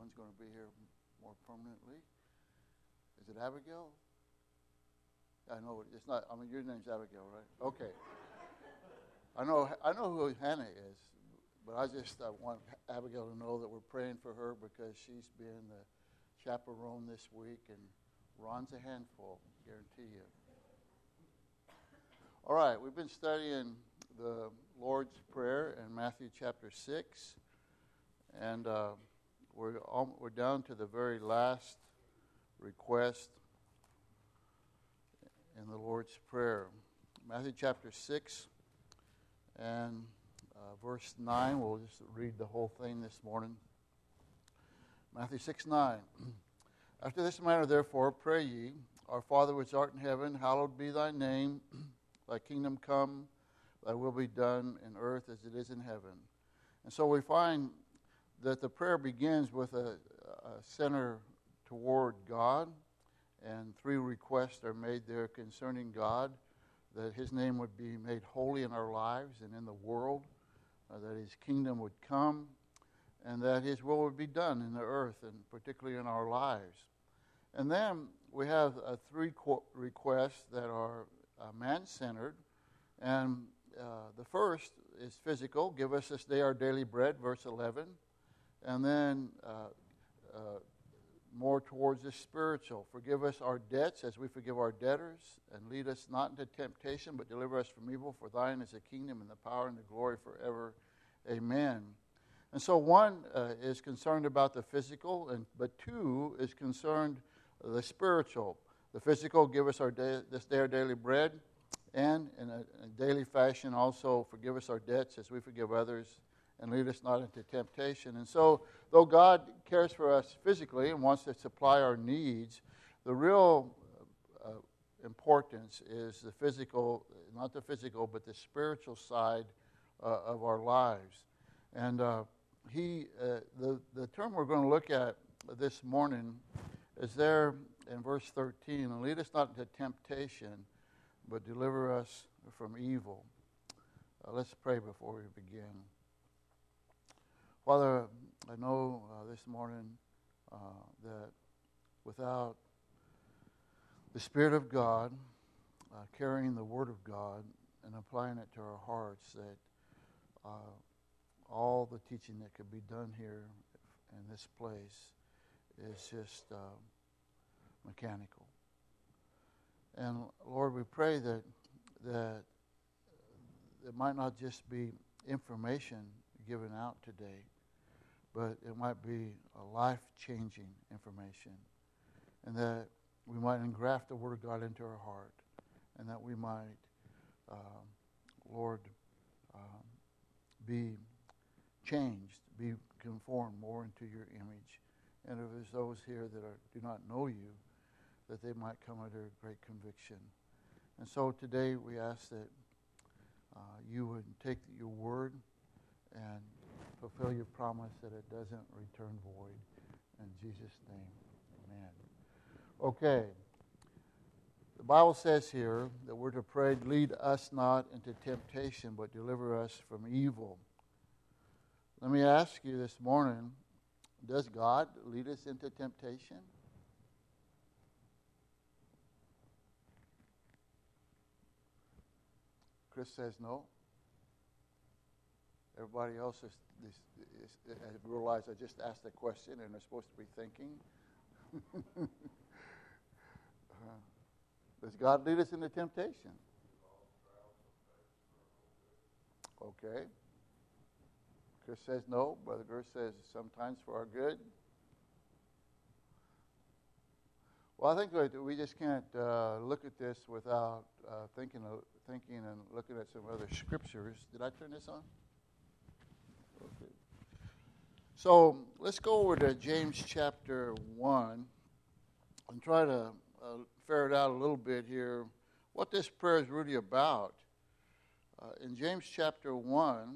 one's going to be here more permanently. Is it Abigail? I know it's not. I mean, your name's Abigail, right? Okay. I know who Hannah is, but I want Abigail to know that we're praying for her because she's been the chaperone this week, and Ron's a handful, guarantee you. All right, we've been studying the Lord's Prayer in Matthew chapter 6, and we're down to the very last request in the Lord's Prayer. Matthew chapter 6 and verse 9. We'll just read the whole thing this morning. Matthew 6:9. After this manner, therefore, pray ye, Our Father which art in heaven, hallowed be thy name. Thy kingdom come, thy will be done in earth as it is in heaven. And so we find that the prayer begins with a center toward God, and 3 requests are made there concerning God, that his name would be made holy in our lives and in the world, that his kingdom would come, and that his will would be done in the earth, and particularly in our lives. And then we have 3 requests that are man-centered, and the first is physical. Give us this day our daily bread, verse 11. And then more towards the spiritual. Forgive us our debts as we forgive our debtors, and lead us not into temptation, but deliver us from evil. For thine is the kingdom and the power and the glory forever. Amen. And so 1 is concerned about the physical, but 2 is concerned the spiritual. The physical, give us this day our daily bread, and in a daily fashion also forgive us our debts as we forgive others, and lead us not into temptation. And so, though God cares for us physically and wants to supply our needs, the real importance is the physical, not the physical, but the spiritual side of our lives. And the term we're going to look at this morning is there in verse 13, and lead us not into temptation, but deliver us from evil. Let's pray before we begin. Father, I know this morning that without the Spirit of God carrying the Word of God and applying it to our hearts, that all the teaching that could be done here in this place is just mechanical. And Lord, we pray that it might not just be information given out today, but it might be a life-changing information, and that we might engraft the Word of God into our heart, and that we might, Lord, be changed, be conformed more into your image. And if there's those here that do not know you, that they might come under great conviction. And so today we ask that you would take your word and fulfill your promise that it doesn't return void. In Jesus' name, amen. Okay. The Bible says here that we're to pray, lead us not into temptation, but deliver us from evil. Let me ask you this morning, does God lead us into temptation? Chris says no. Everybody else has realized I just asked a question and they're supposed to be thinking. Does God lead us into temptation? Okay. Chris says no. Brother Gersh says sometimes for our good. Well, I think we just can't look at this without thinking and looking at some other scriptures. Did I turn this on? Okay. So let's go over to James chapter 1 and try to ferret out a little bit here what this prayer is really about. In James chapter 1,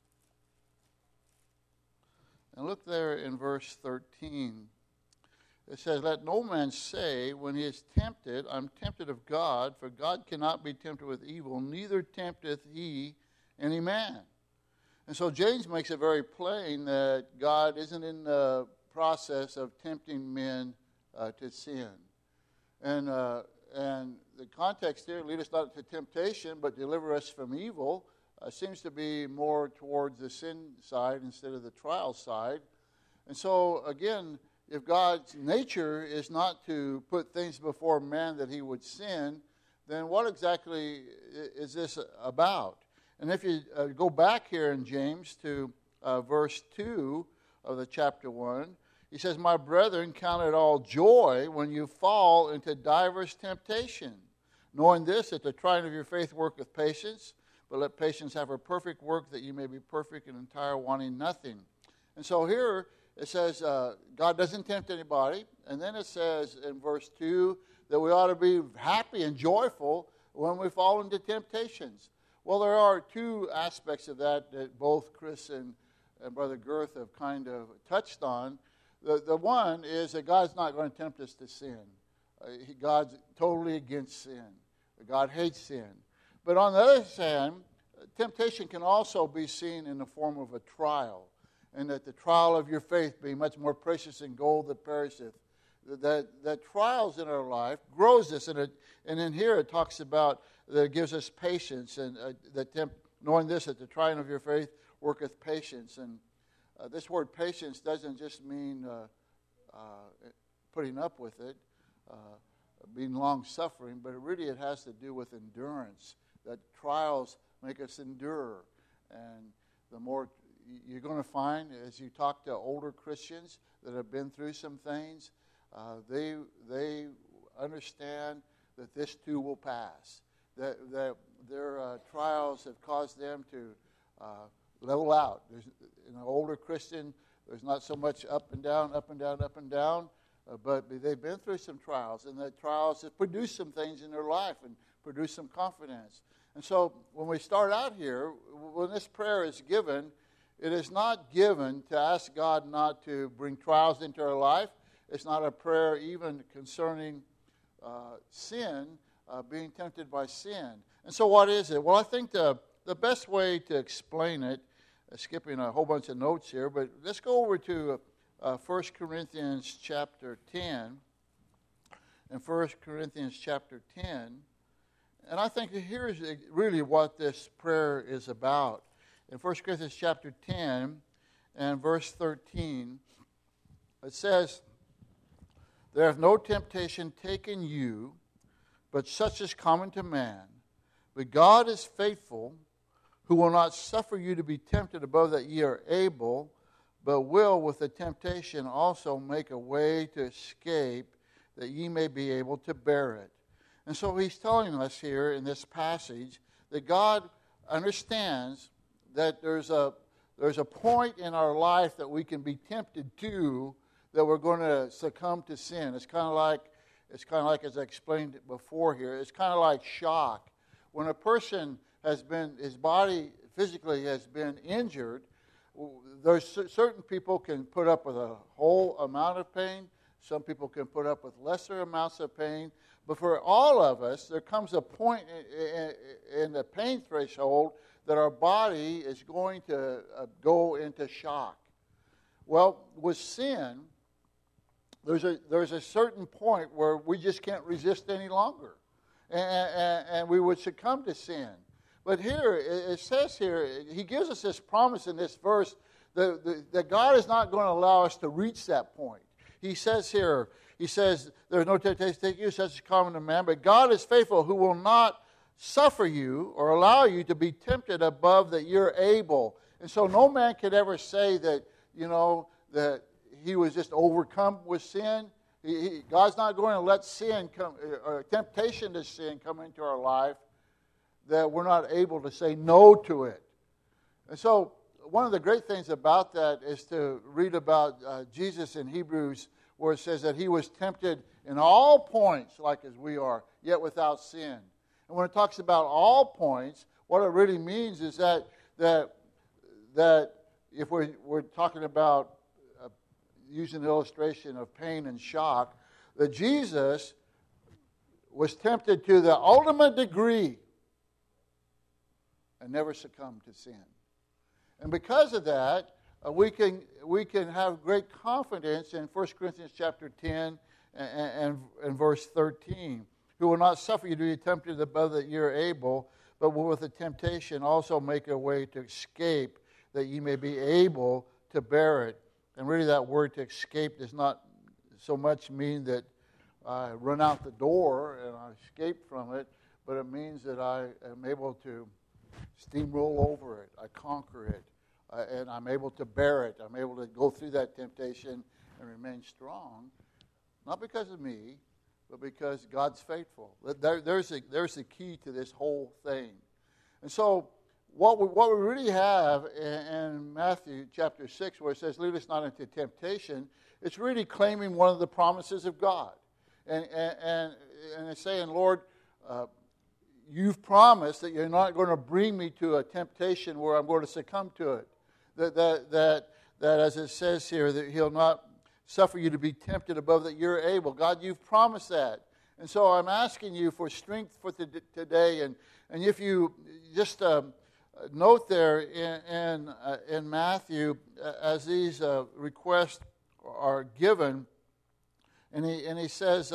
and look there in verse 13. It says, let no man say when he is tempted, I'm tempted of God, for God cannot be tempted with evil, neither tempteth he any man. And so James makes it very plain that God isn't in the process of tempting men to sin. And the context here, lead us not to temptation, but deliver us from evil, seems to be more towards the sin side instead of the trial side. And so, again, if God's nature is not to put things before man that he would sin, then what exactly is this about? And if you go back here in James to verse 2 of the chapter 1, he says, my brethren, count it all joy when you fall into diverse temptation, knowing this, that the trying of your faith worketh patience, but let patience have her perfect work, that you may be perfect and entire, wanting nothing. And so here it says God doesn't tempt anybody. And then it says in verse 2 that we ought to be happy and joyful when we fall into temptations. Well, there are two aspects of that both Chris and Brother Girth have kind of touched on. The one is that God's not going to tempt us to sin. God's totally against sin. God hates sin. But on the other hand, temptation can also be seen in the form of a trial, and that the trial of your faith being much more precious than gold that perisheth. That trials in our life grows us, and in here it talks about that it gives us patience, and knowing this, that the trying of your faith worketh patience. And this word patience doesn't just mean putting up with it, being long-suffering, but it has to do with endurance, that trials make us endure. And the more you're going to find, as you talk to older Christians that have been through some things, they understand that this too will pass, that their trials have caused them to level out. In an older Christian, there's not so much up and down, up and down, up and down, but they've been through some trials, and the trials have produced some things in their life and produced some confidence. And so when we start out here, when this prayer is given, it is not given to ask God not to bring trials into our life. It's not a prayer even concerning sin, being tempted by sin. And so what is it? Well, I think the best way to explain it, skipping a whole bunch of notes here, but let's go over to 1 Corinthians chapter 10. In 1 Corinthians chapter 10, and I think here's really what this prayer is about. In 1 Corinthians chapter 10 and verse 13, it says, there hath no temptation taken you, but such is common to man. But God is faithful, who will not suffer you to be tempted above that ye are able, but will with the temptation also make a way to escape, that ye may be able to bear it. And so he's telling us here in this passage that God understands that there's a point in our life that we can be tempted to, that we're going to succumb to sin. It's kind of like, as I explained before here, it's kind of like shock. When a person his body physically has been injured, there's certain people can put up with a whole amount of pain. Some people can put up with lesser amounts of pain. But for all of us, there comes a point in the pain threshold that our body is going to go into shock. Well, with sin, there's a certain point where we just can't resist any longer, and we would succumb to sin. But here, it says here, he gives us this promise in this verse that God is not going to allow us to reach that point. He says here, there's no temptation to take you, such is common to man, but God is faithful, who will not suffer you or allow you to be tempted above that you're able. And so no man could ever say that, that he was just overcome with sin. God's not going to let sin come, or temptation to sin come into our life, that we're not able to say no to it. And so one of the great things about that is to read about Jesus in Hebrews, where it says that he was tempted in all points like as we are, yet without sin. And when it talks about all points, what it really means is that if we're talking about use an illustration of pain and shock, that Jesus was tempted to the ultimate degree and never succumbed to sin. And because of that, we can have great confidence in 1 Corinthians chapter 10 and verse 13. Who will not suffer you to be tempted above that ye are able, but will with the temptation also make a way to escape, that ye may be able to bear it. And really that word to escape does not so much mean that I run out the door and I escape from it, but it means that I am able to steamroll over it, I conquer it, and I'm able to bear it. I'm able to go through that temptation and remain strong, not because of me, but because God's faithful. There's the key to this whole thing. And so what we really have in Matthew chapter 6, where it says, lead us not into temptation, it's really claiming one of the promises of God. And it's saying, Lord, you've promised that you're not going to bring me to a temptation where I'm going to succumb to it. That as it says here, that he'll not suffer you to be tempted above that you're able. God, you've promised that. And so I'm asking you for strength for today. And if you just note there in Matthew, as these requests are given, and he says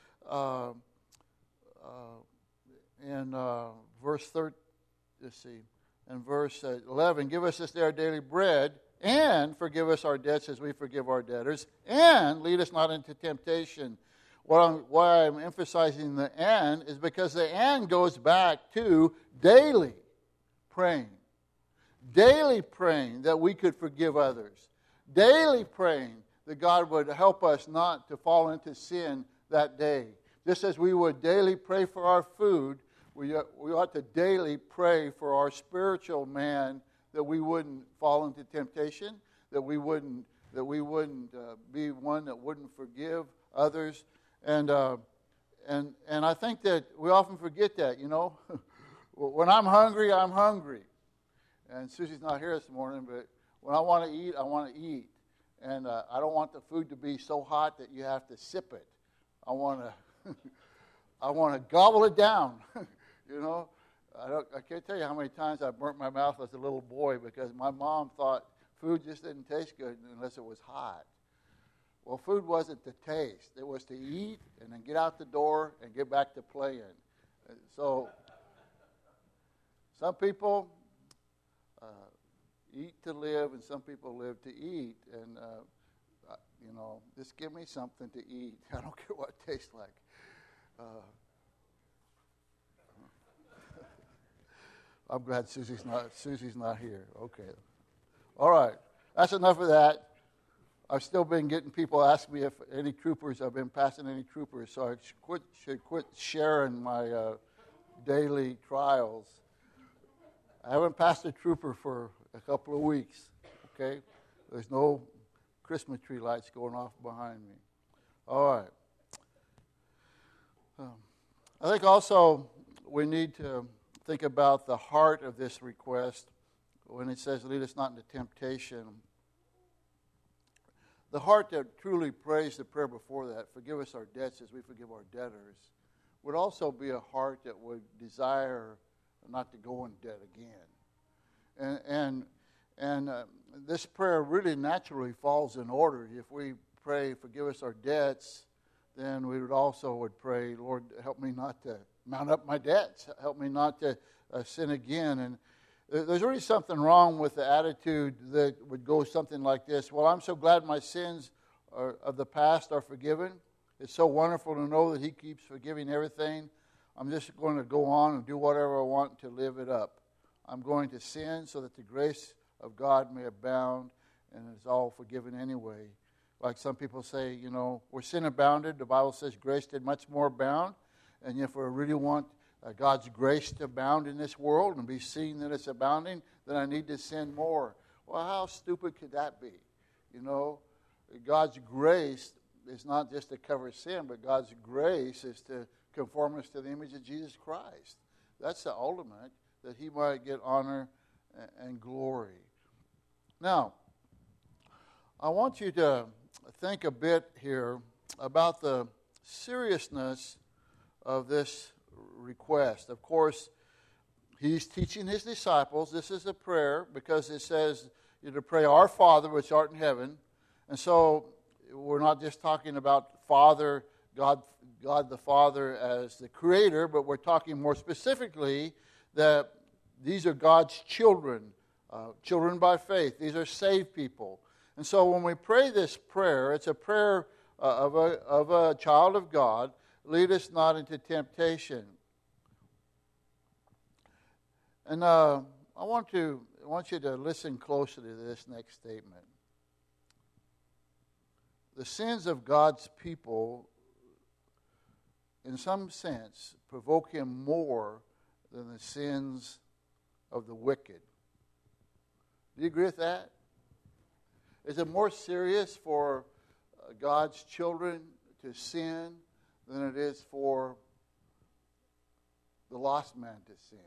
in verse 13, let's see, in verse 11, give us this day our daily bread, and forgive us our debts as we forgive our debtors, and lead us not into temptation. Why I'm emphasizing the and is because the and goes back to daily praying. Daily praying that we could forgive others. Daily praying that God would help us not to fall into sin that day. Just as we would daily pray for our food, we ought to daily pray for our spiritual man, that we wouldn't fall into temptation, that we wouldn't be one that wouldn't forgive others, and I think that we often forget that. You know, when I'm hungry, I'm hungry, and Susie's not here this morning, but when I want to eat, I want to eat, and I don't want the food to be so hot that you have to sip it. I want to gobble it down, you know. I can't tell you how many times I burnt my mouth as a little boy because my mom thought food just didn't taste good unless it was hot. Well, food wasn't to taste. It was to eat and then get out the door and get back to playing. So some people eat to live and some people live to eat. And, you know, just give me something to eat. I don't care what it tastes like. I'm glad Susie's not here. Okay. All right. That's enough of that. I've still been getting people ask me if any troopers, I've been passing any troopers, so I should quit sharing my daily trials. I haven't passed a trooper for a couple of weeks, okay? There's no Christmas tree lights going off behind me. All right. I think also we need to think about the heart of this request when it says, lead us not into temptation. The heart that truly prays the prayer before that, forgive us our debts as we forgive our debtors, would also be a heart that would desire not to go in debt again. And this prayer really naturally falls in order. If we pray, forgive us our debts, then we would pray, Lord, help me not to mount up my debts. Help me not to sin again. And there's really something wrong with the attitude that would go something like this. Well, I'm so glad my sins of the past are forgiven. It's so wonderful to know that He keeps forgiving everything. I'm just going to go on and do whatever I want to live it up. I'm going to sin so that the grace of God may abound, and it's all forgiven anyway. Like some people say, you know, where sin abounded, the Bible says grace did much more abound. And if we really want God's grace to abound in this world and be seen that it's abounding, then I need to sin more. Well, how stupid could that be? You know, God's grace is not just to cover sin, but God's grace is to conform us to the image of Jesus Christ. That's the ultimate, that He might get honor and glory. Now, I want you to think a bit here about the seriousness of this request. Of course, he's teaching his disciples. This is a prayer because it says you to pray, Our Father which art in heaven. And so we're not just talking about Father, God the Father as the Creator, but we're talking more specifically that these are God's children, children by faith. These are saved people. And so when we pray this prayer, it's a prayer of a child of God. Lead us not into temptation. And I want you to listen closely to this next statement. The sins of God's people, in some sense, provoke him more than the sins of the wicked. Do you agree with that? Is it more serious for God's children to sin than it is for the lost man to sin?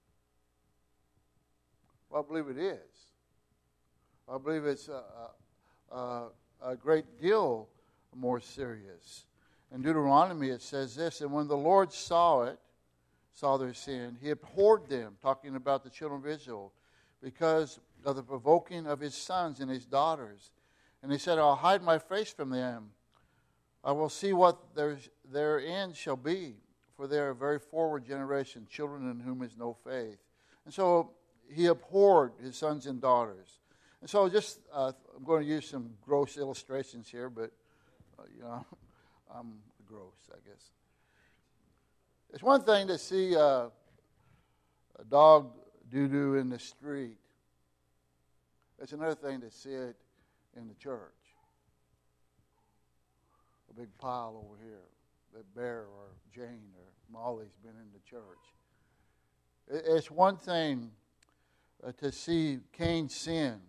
Well, I believe it is. I believe it's a great deal more serious. In Deuteronomy it says this, and when the Lord saw their sin, he abhorred them, talking about the children of Israel, because of the provoking of his sons and his daughters. And he said, I'll hide my face from them. I will see what their end shall be, for they are a very forward generation, children in whom is no faith. And so he abhorred his sons and daughters. And so just, I'm going to use some gross illustrations here, but, I'm gross, I guess. It's one thing to see a dog doo-doo in the street. It's another thing to see it in the church. A big pile over here that Bear or Jane or Molly's been in the church. It's one thing to see Cain sin.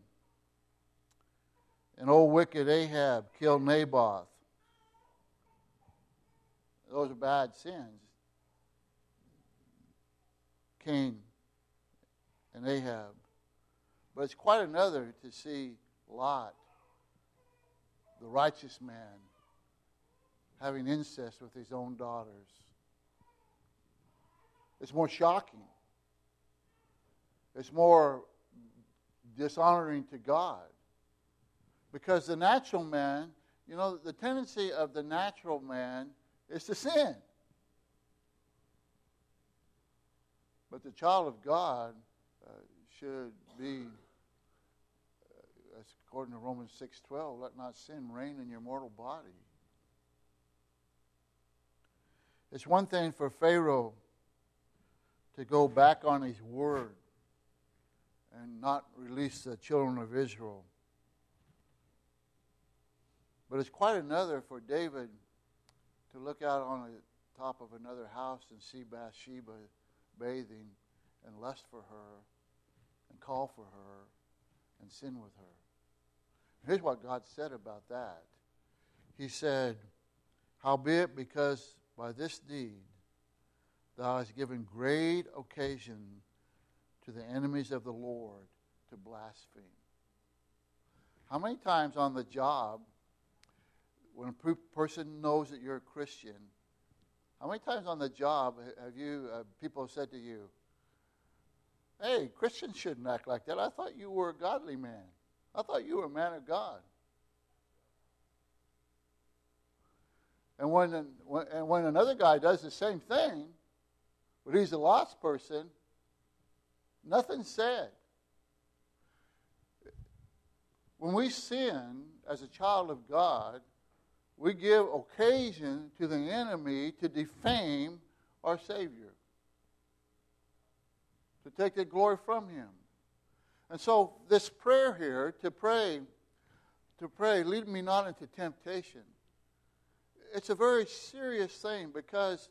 And old wicked Ahab killed Naboth. Those are bad sins. Cain and Ahab. But it's quite another to see Lot, the righteous man, having incest with his own daughters. It's more shocking. It's more dishonoring to God. Because the natural man, the tendency of the natural man is to sin. But the child of God should be, according to Romans 6:12, let not sin reign in your mortal body. It's one thing for Pharaoh to go back on his word and not release the children of Israel. But it's quite another for David to look out on the top of another house and see Bathsheba bathing and lust for her and call for her and sin with her. Here's what God said about that. He said, howbeit, because by this deed thou hast given great occasion to the enemies of the Lord to blaspheme. How many times on the job, when a person knows that you're a Christian, how many times on the job have people have said to you, hey, Christians shouldn't act like that. I thought you were a godly man. I thought you were a man of God. And when another guy does the same thing, but he's a lost person, nothing's said. When we sin as a child of God, we give occasion to the enemy to defame our Savior, to take the glory from him. And so this prayer here, to pray, lead me not into temptation, it's a very serious thing because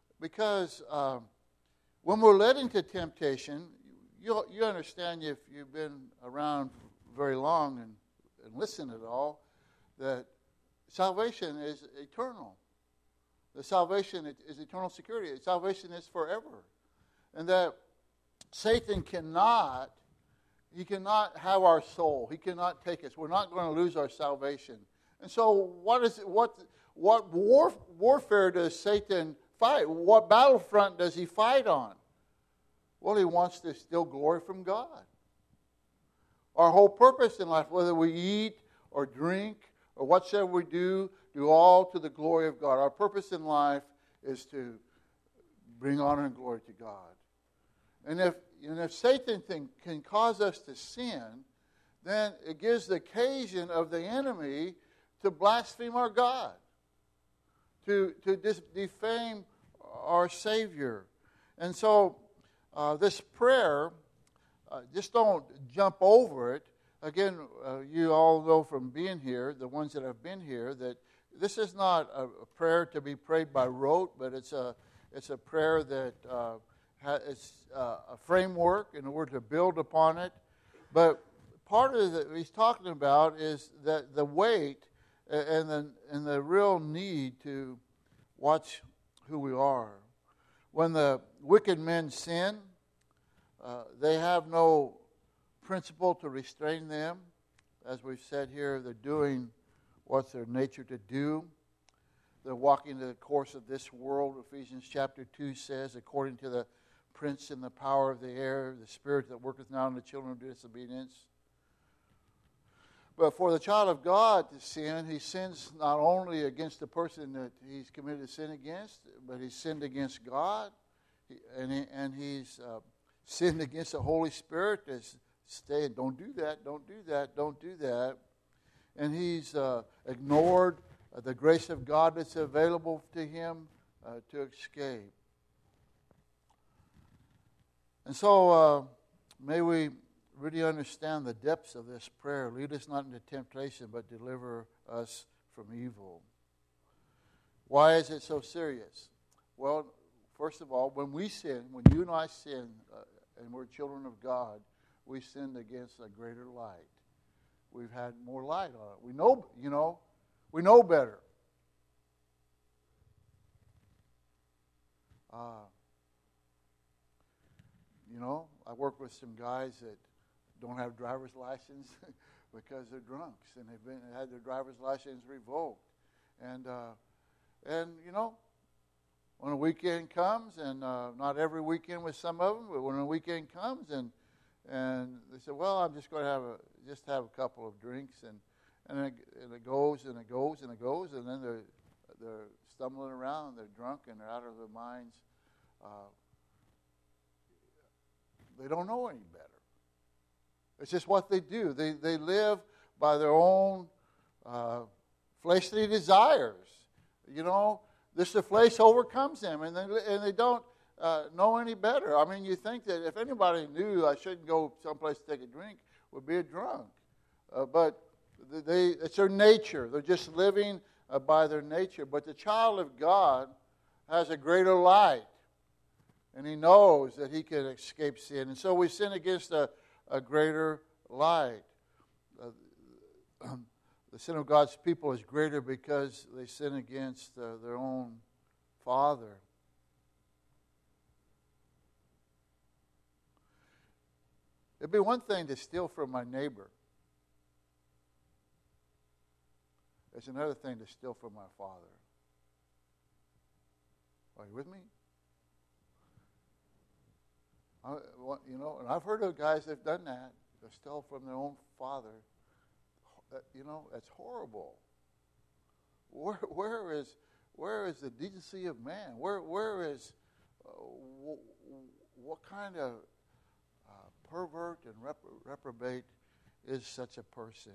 when we're led into temptation, you understand, if you've been around very long and listened at all, that salvation is eternal. The salvation is eternal security. Salvation is forever. And that Satan cannot have our soul. He cannot take us. We're not going to lose our salvation. And so what warfare does Satan fight? What battlefront does he fight on? Well, he wants to steal glory from God. Our whole purpose in life, whether we eat or drink or whatsoever we do all to the glory of God. Our purpose in life is to bring honor and glory to God. And if Satan can cause us to sin, then it gives the occasion of the enemy to blaspheme our God, to defame our Savior. And so this prayer, just don't jump over it. Again, you all know from being here, the ones that have been here, that this is not a prayer to be prayed by rote, but it's a prayer that it's a framework in order to build upon it. But part of it he's talking about is that the weight and the real need to watch who we are. When the wicked men sin, they have no principle to restrain them. As we've said here, they're doing what's their nature to do. They're walking the course of this world. Ephesians chapter 2 says, according to the prince and the power of the air, the spirit that worketh now in the children of disobedience. But for the child of God to sin, he sins not only against the person that he's committed sin against, but he's sinned against God, and he's sinned against the Holy Spirit that's saying, don't do that, don't do that, don't do that. And he's ignored the grace of God that's available to him to escape. And so may we really understand the depths of this prayer. Lead us not into temptation, but deliver us from evil. Why is it so serious? Well, first of all, when we sin, when you and I sin, and we're children of God, we sinned against a greater light. We've had more light on it. We know better. I work with some guys that don't have driver's license because they're drunks, and they've had their driver's license revoked. And when a weekend comes, and not every weekend with some of them, but when a weekend comes, and they say, well, I'm just going to have a couple of drinks, and it goes and it goes and it goes, and then they're stumbling around, they're drunk, and they're out of their minds. They don't know any better. It's just what they do. They live by their own fleshly desires. The flesh overcomes them, and they don't know any better. I mean, you think that if anybody knew I shouldn't go someplace to take a drink, would be a drunk. But it's their nature. They're just living by their nature. But the child of God has a greater light, and he knows that he can escape sin. And so we sin against a greater light. The sin of God's people is greater because they sin against their own Father. It'd be one thing to steal from my neighbor. It's another thing to steal from my Father. Are you with me? And I've heard of guys that have done that. They stole from their own father. That's horrible. Where is the decency of man? Where is what kind of pervert and reprobate is such a person?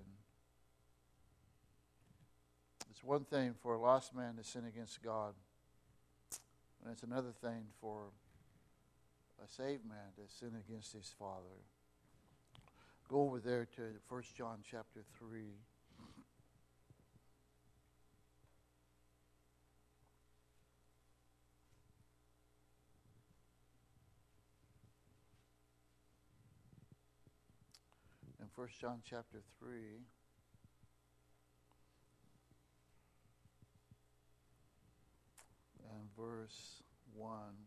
It's one thing for a lost man to sin against God, and it's another thing for a saved man to sin against his Father. Go over there to 1 John chapter 3. In 1 John chapter 3, and verse 1.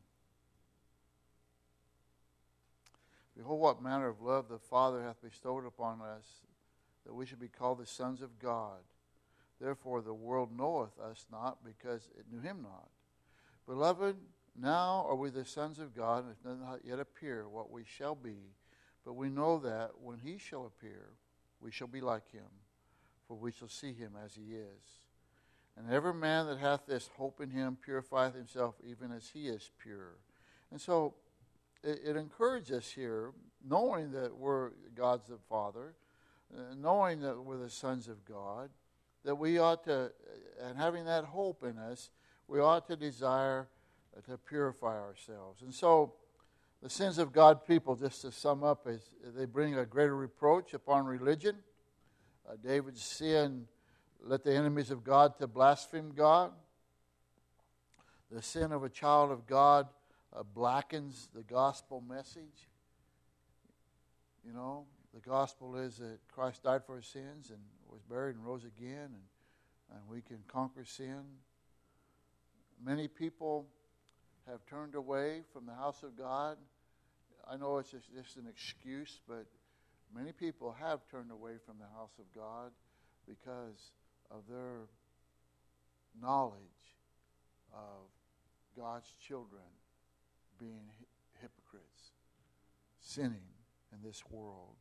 Behold, what manner of love the Father hath bestowed upon us, that we should be called the sons of God. Therefore the world knoweth us not, because it knew him not. Beloved, now are we the sons of God, and it does not yet appear what we shall be. But we know that when he shall appear, we shall be like him, for we shall see him as he is. And every man that hath this hope in him purifieth himself even as he is pure. And so it encourages us here, knowing that we're God's the Father, knowing that we're the sons of God, that we ought to, and having that hope in us, we ought to desire to purify ourselves. And so the sins of God people, just to sum up, is they bring a greater reproach upon religion. David's sin led the enemies of God to blaspheme God. The sin of a child of God blackens the gospel message. You know, the gospel is that Christ died for our sins and was buried and rose again, and we can conquer sin. Many people have turned away from the house of God. I know it's just an excuse, but many people have turned away from the house of God because of their knowledge of God's children being hypocrites, sinning in this world.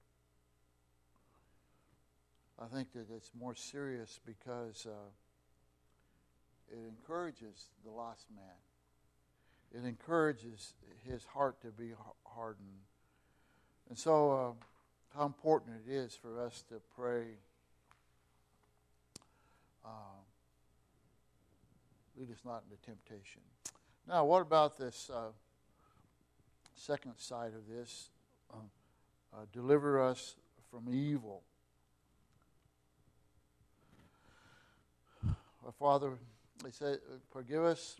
I think that it's more serious because it encourages the lost man. It encourages his heart to be hardened. And so how important it is for us to pray, lead us not into temptation. Now, what about this second side of this? Deliver us from evil. Our Father, they say, forgive us,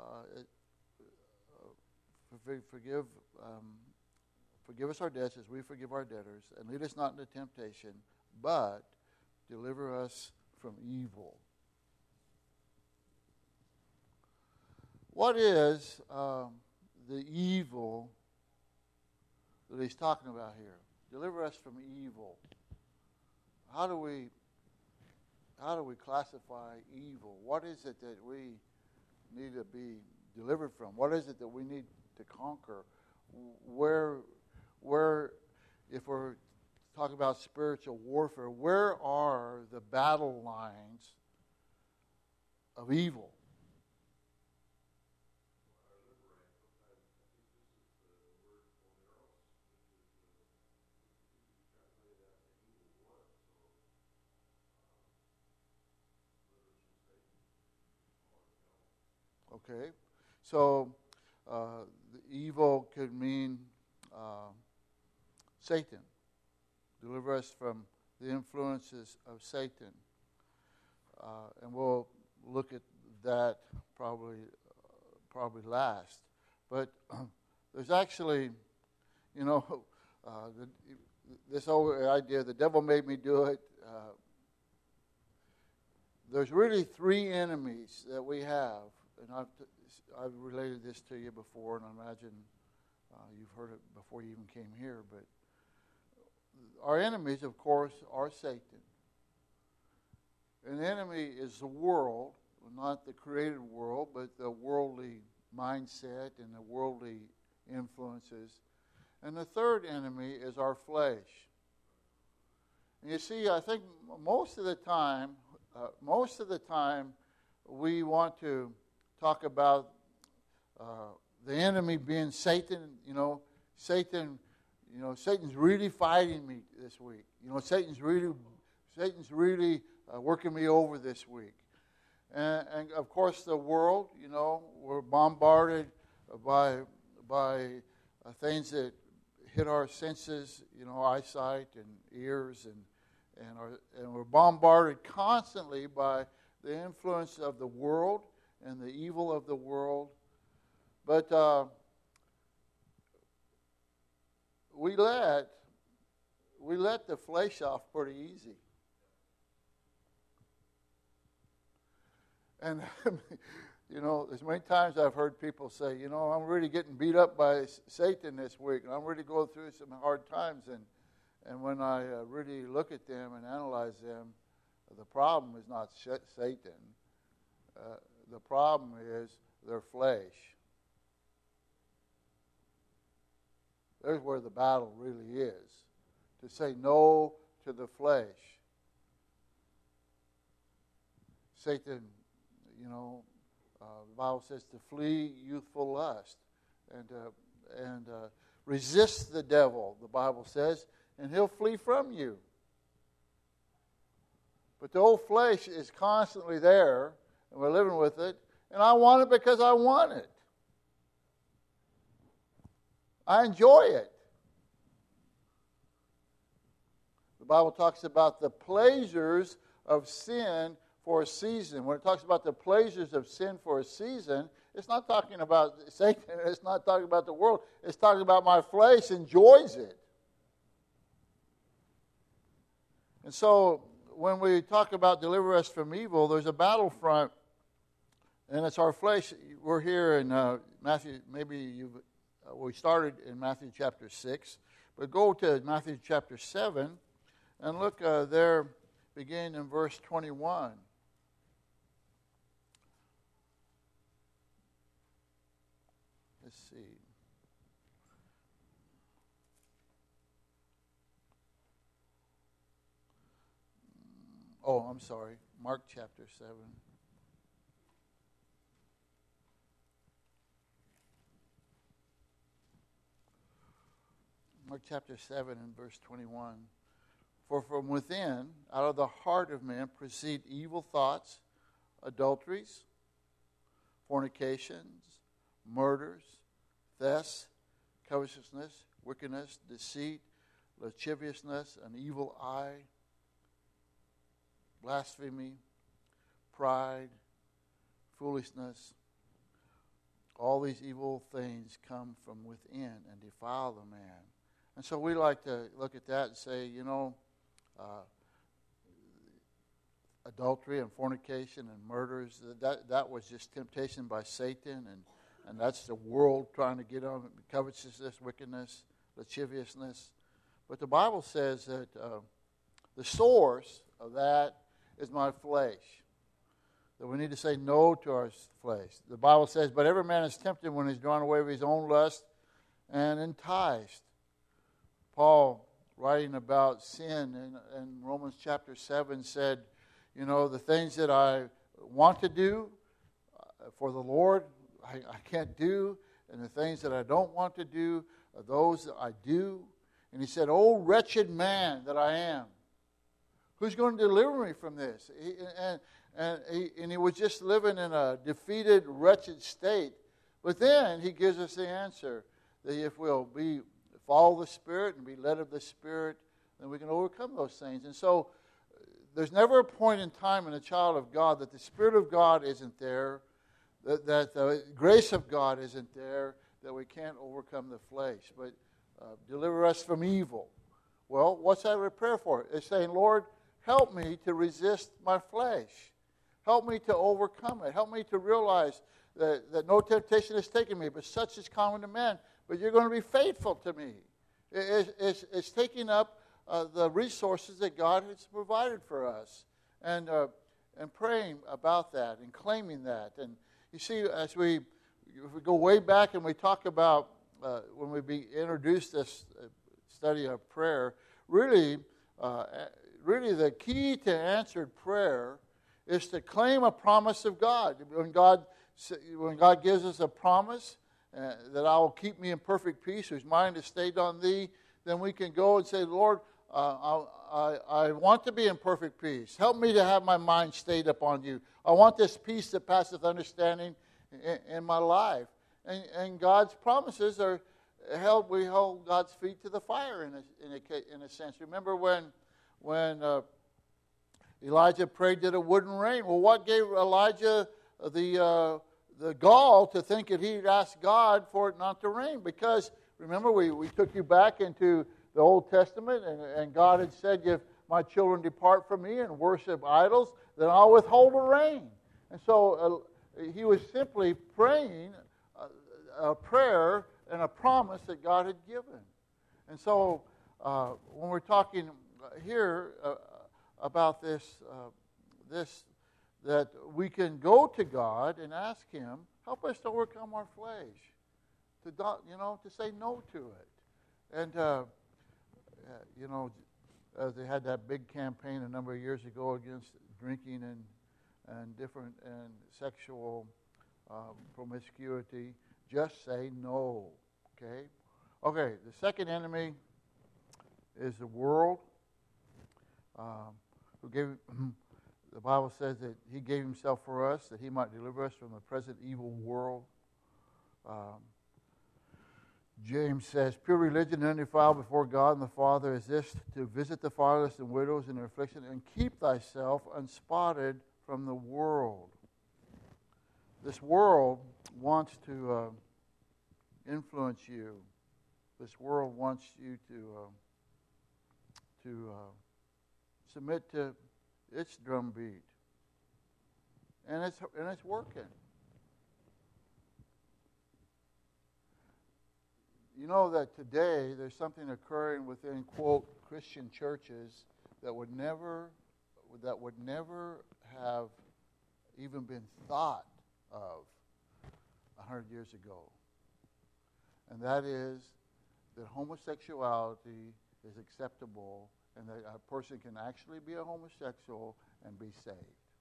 forgive us our debts as we forgive our debtors, and lead us not into temptation, but deliver us from evil. What is the evil that he's talking about here? Deliver us from evil. How do we classify evil? What is it that we need to be delivered from? What is it that we need to conquer? Where if we're talking about spiritual warfare, where are the battle lines of evil? Okay, so the evil could mean Satan. Deliver us from the influences of Satan. And we'll look at that probably last. But there's actually, this whole idea, the devil made me do it. There's really three enemies that we have. And I've related this to you before, and I imagine you've heard it before you even came here. But our enemies, of course, are Satan. An enemy is the world, not the created world, but the worldly mindset and the worldly influences. And the third enemy is our flesh. And you see, I think most of the time, we want to talk about the enemy being Satan. Satan. Satan's really fighting me this week. Satan's really working me over this week. And of course, the world. We're bombarded by things that hit our senses. Eyesight and ears, and we're bombarded constantly by the influence of the world and the evil of the world. But we let the flesh off pretty easy. And there's many times I've heard people say, I'm really getting beat up by Satan this week, and I'm really going through some hard times. And when I really look at them and analyze them, The problem is not Satan. The problem is their flesh. There's where the battle really is. To say no to the flesh. Satan, the Bible says to flee youthful lust and resist the devil, the Bible says, and he'll flee from you. But the old flesh is constantly there, and we're living with it, and I want it because I want it. I enjoy it. The Bible talks about the pleasures of sin for a season. When it talks about the pleasures of sin for a season, it's not talking about Satan, it's not talking about the world, it's talking about my flesh enjoys it. And so, when we talk about deliver us from evil, there's a battlefront, and it's our flesh. We're here in Matthew, we started in Matthew chapter 6, but go to Matthew chapter 7, and look there, beginning in verse 21. Let's see. Oh, I'm sorry. Mark chapter 7. Mark chapter 7 and verse 21. For from within, out of the heart of man, proceed evil thoughts, adulteries, fornications, murders, thefts, covetousness, wickedness, deceit, lasciviousness, an evil eye, blasphemy, pride, foolishness. All these evil things come from within and defile the man. And so we like to look at that and say, adultery and fornication and murders, that was just temptation by Satan, and that's the world trying to get on covetousness, wickedness, lasciviousness. But the Bible says that the source of that is my flesh. That we need to say no to our flesh. The Bible says, but every man is tempted when he's drawn away with his own lust and enticed. Paul, writing about sin in Romans chapter 7, said, the things that I want to do for the Lord, I can't do. And the things that I don't want to do are those that I do. And he said, oh, wretched man that I am. Who's going to deliver me from this? And he was just living in a defeated, wretched state. But then he gives us the answer that if we'll follow the Spirit and be led of the Spirit, then we can overcome those things. And so there's never a point in time in a child of God that the Spirit of God isn't there, that the grace of God isn't there, that we can't overcome the flesh. But deliver us from evil. Well, what's that a prayer for? It's saying, Lord, help me to resist my flesh. Help me to overcome it. Help me to realize that no temptation has taken me, but such is common to men. But you're going to be faithful to me. It's taking up the resources that God has provided for us, and praying about that and claiming that. And you see, if we go way back and we talk about when we introduced this study of prayer, really the key to answered prayer is to claim a promise of God. When God gives us a promise, that I will keep me in perfect peace, whose mind is stayed on thee, then we can go and say, Lord, I want to be in perfect peace. Help me to have my mind stayed upon you. I want this peace that passeth understanding in my life. And God's promises are held. We hold God's feet to the fire in a sense. Remember when Elijah prayed that it wouldn't rain? Well, what gave Elijah the gall to think that he'd ask God for it not to rain? Because, remember, we took you back into the Old Testament, and God had said, if my children depart from me and worship idols, then I'll withhold the rain. And so he was simply praying a prayer and a promise that God had given. And so when we're talking here about this, that we can go to God and ask Him, help us to overcome our flesh, to say no to it. And, they had that big campaign a number of years ago against drinking and different and sexual promiscuity. Just say no, okay? Okay, the second enemy is the world, who gave, the Bible says that He gave Himself for us, that He might deliver us from the present evil world. James says, pure religion and undefiled before God and the Father is this, to visit the fatherless and widows in their affliction and keep thyself unspotted from the world. This world wants to influence you. This world wants you to submit to its drumbeat, and it's working. You know that today there's something occurring within, quote, Christian churches that would never have even been thought of 100 years ago. And that is that homosexuality is acceptable and that a person can actually be a homosexual and be saved.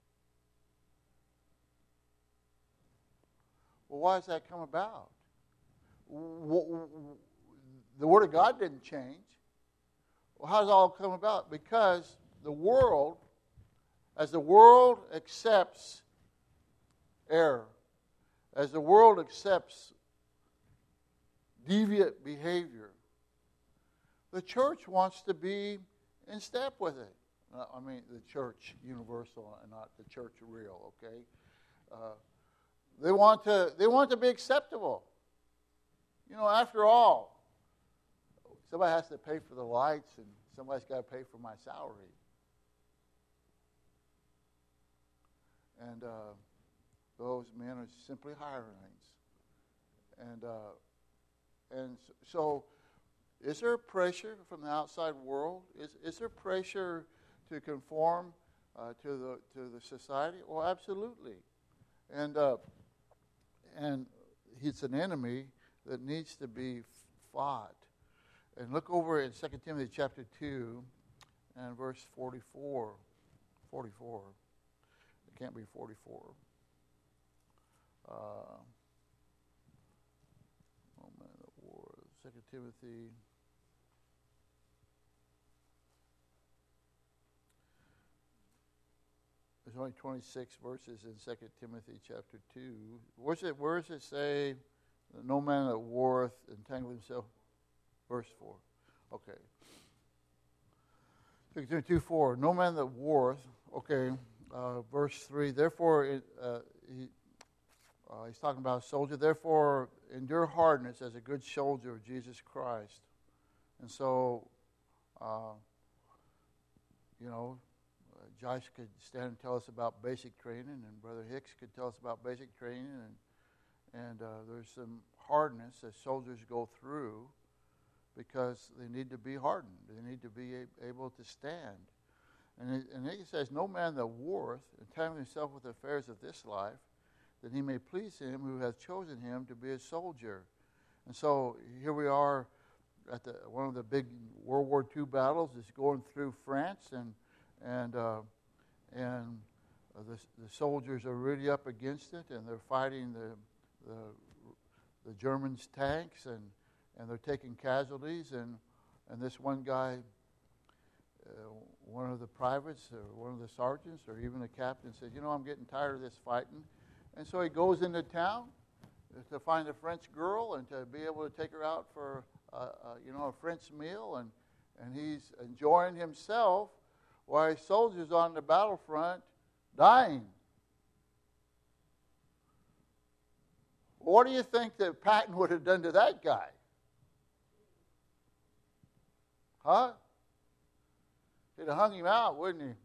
Well, why has that come about? The Word of God didn't change. Well, how does it all come about? Because the world, as the world accepts error, as the world accepts deviant behavior, the church wants to be in step with it. I mean, the church universal and not the church real, okay? They want to be acceptable. You know, after all, somebody has to pay for the lights and somebody's got to pay for my salary. And those men are simply hirelings. And so is there pressure from the outside world? Is there pressure to conform to the society? Oh, absolutely. And it's an enemy that needs to be fought. And look over in 2 Timothy chapter 2 and verse 44. 44. It can't be 44. War. 2 Timothy. There's only 26 verses in 2 Timothy chapter 2. Where does it say, no man that warreth entangle himself? Verse 4. Okay. 2 Timothy 2:4. No man that warreth. Okay. Verse 3. Therefore, he's talking about a soldier. Therefore, endure hardness as a good soldier of Jesus Christ. And so, Josh could stand and tell us about basic training, and Brother Hicks could tell us about basic training, and there's some hardness that soldiers go through because they need to be hardened. They need to be able to stand. And he says, no man that warreth, entangling himself with the affairs of this life, that he may please him who hath chosen him to be a soldier. And so here we are at one of the big World War II battles is going through France, and the soldiers are really up against it, and they're fighting the Germans' tanks, and they're taking casualties, and this one guy, one of the privates or one of the sergeants or even the captain says, I'm getting tired of this fighting. And so he goes into town to find a French girl and to be able to take her out for a French meal, and he's enjoying himself while his soldiers on the battlefront dying. What do you think that Patton would have done to that guy? Huh? He'd have hung him out, wouldn't he?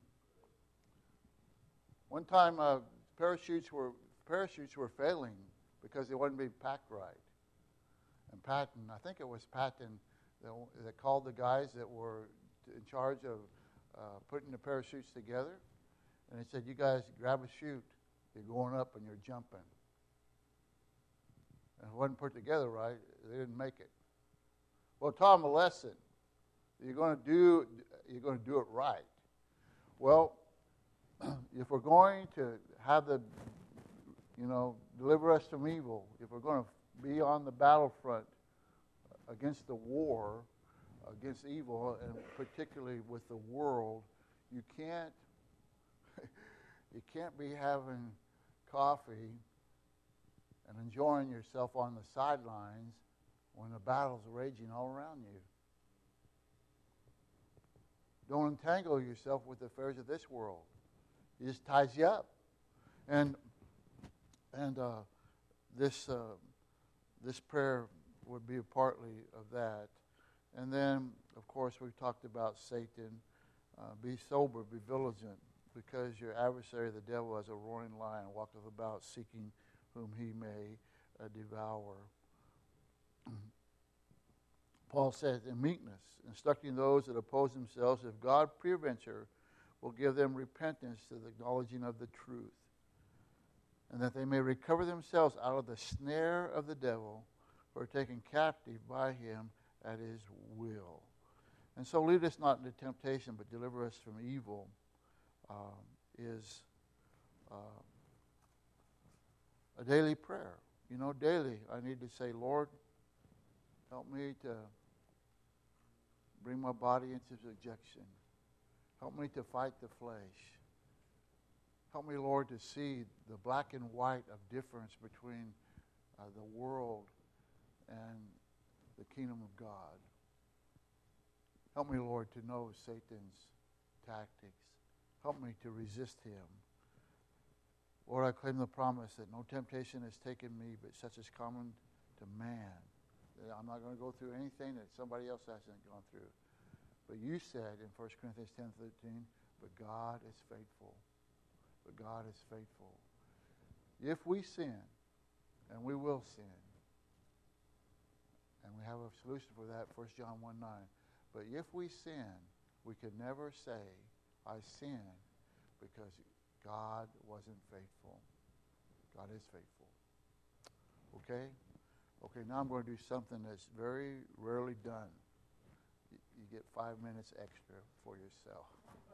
One time, parachutes were failing because they wasn't being packed right. And Patton, I think it was Patton that called the guys that were in charge of putting the parachutes together. And he said, you guys grab a chute. You're going up and you're jumping. And if it wasn't put together right, they didn't make it. Well, taught them a lesson. You're going to do it right. Well, if we're going to have deliver us from evil, if we're going to be on the battlefront against the war, against evil, and particularly with the world, you can't be having coffee and enjoying yourself on the sidelines when the battle's raging all around you. Don't entangle yourself with the affairs of this world. It just ties you up. And this prayer would be partly of that. And then, of course, we've talked about Satan. Be sober, be vigilant, because your adversary, the devil, as a roaring lion, walketh about seeking whom he may devour. Paul says, in meekness, instructing those that oppose themselves, if God peradventure will give them repentance to the acknowledging of the truth, and that they may recover themselves out of the snare of the devil, who are taken captive by him at his will. And so lead us not into temptation, but deliver us from evil, is a daily prayer. Daily I need to say, Lord, help me to bring my body into subjection. Help me to fight the flesh. Help me, Lord, to see the black and white of difference between the world and the kingdom of God. Help me, Lord, to know Satan's tactics. Help me to resist him. Lord, I claim the promise that no temptation has taken me, but such is common to man. I'm not going to go through anything that somebody else hasn't gone through. But you said in 1 Corinthians 10:13, but God is faithful. But God is faithful. If we sin, and we will sin, and we have a solution for that, 1 John 1:9. But if we sin, we can never say, I sinned, because God wasn't faithful. God is faithful. Okay? Okay, now I'm going to do something that's very rarely done. You get 5 minutes extra for yourself.